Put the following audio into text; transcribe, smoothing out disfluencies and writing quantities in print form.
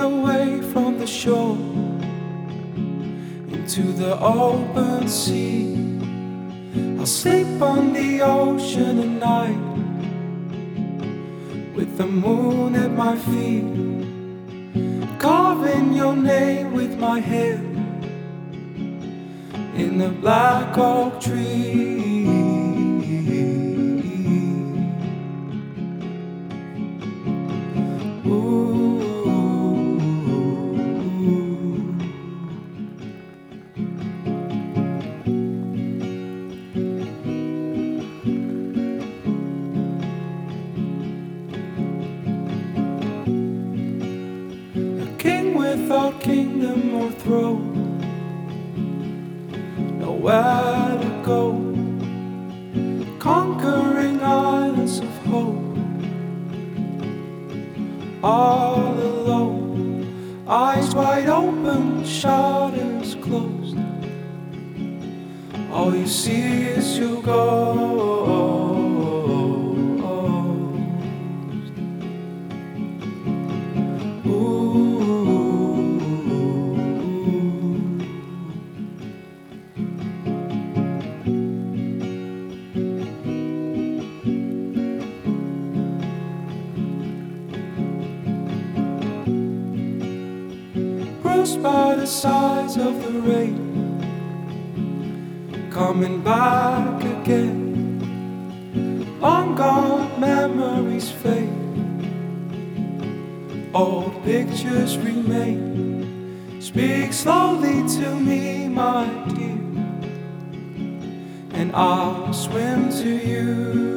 away from the shore into the open sea. I'll sleep on the ocean at night with the moon at my feet, carving your name with my hand in the black oak tree. Ooh. A king without kingdom or throne, nowhere to go, conquering islands of hope, all alone, eyes wide open, shutters closed. All you see is your ghost. Ooh. Bruised by the sides of the rain, coming back again. Long gone memories fade, old pictures remain. Speak slowly to me, my dear, and I'll swim to you.